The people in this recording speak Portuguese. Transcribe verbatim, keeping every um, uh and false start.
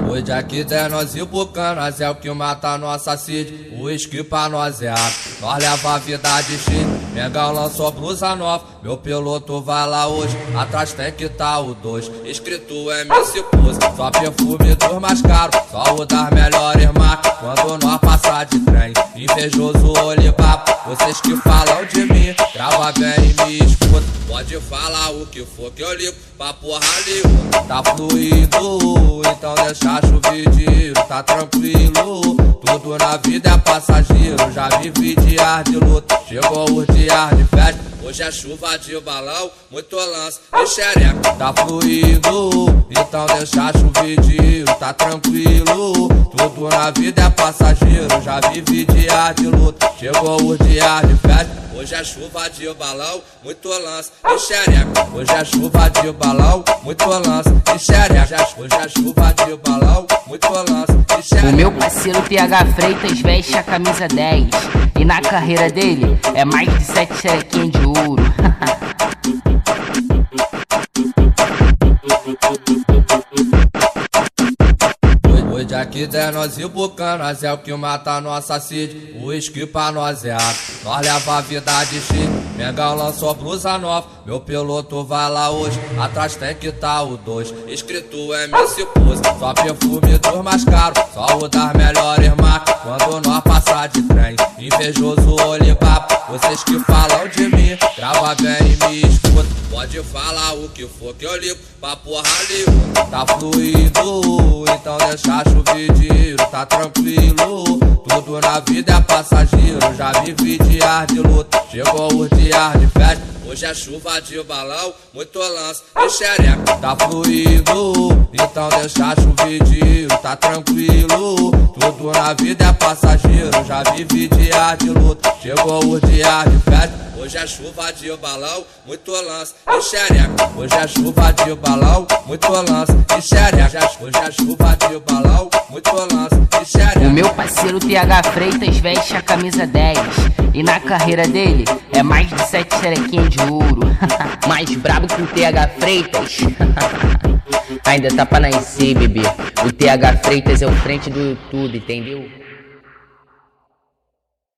Hoje aqui der nós e bucanas é o que mata nossa sede. O uísque pra nós é água, nós leva a vida de cheio. Mengão lançou blusa nova, meu piloto vai lá hoje. Atrás tem que tá o dois, escrito M C Pose. Só perfume dos mais caros, só o das melhores marcas. Quando nós passar de trem, invejoso olho papo. Vocês que falam de mim, grava bem e me escuta. Pode falar o que for que eu ligo pra porra ligo. Tá fluindo, então deixa chover dinheiro, tá tranquilo. Tudo na vida é passageiro, já vivi dias de luta, chegou os dias de festa. Hoje é chuva de balão, muito lance e xereca. Tá fluindo, então deixa chover dinheiro, tá tranquilo. Tudo na vida é passageiro, já vivi dias de luta, chegou os dias de festa. Hoje é chuva de balão, muito lance e xereca. Hoje é chuva de balão, muito lance e xereca. Hoje é chuva de balão, muito lance e xereca. O meu parceiro T H Freitas veste a camisa dez e na carreira dele é mais de sete xerequinhas de ouro. Hoje aqui der nós e bucanas é o que mata nossa sede. O uísque pra nós é água, nós leva a vida de cheio. Mengão lançou blusa nova, meu piloto vai lá hoje. Atrás tem que tá o dois, escrito M C Pose. Só perfume dos mais caros, só o das melhores marcas. Quando nós passar de trem, invejoso olho papo. Vocês que falam de mim, grava bem e me escuta. Pode falar o que for que eu ligo pra porra ligo. Tá fluindo, então deixa chover dinheiro, tá tranquilo. Tudo na vida é passageiro, já vivi dias de luta, chegou os dias de festa. Hoje é chuva de balão, muito lance e xereca. Tá fluindo, então deixa chover dinheiro, tá tranquilo. Tudo na vida é passageiro, já vivi dias de luta, chegou os dias de festa. Hoje é chuva de balão, muito lance e xereca. Hoje é chuva de balão, muito lance e xereca. Hoje é chuva de balão, muito lance e xereca. O meu parceiro T H Freitas veste a camisa dez e na carreira dele é mais de sete xerequinhas de ouro. Mais brabo que o T H Freitas. Ainda tá pra nascer, bebê. O T H Freitas é o frente do YouTube, entendeu?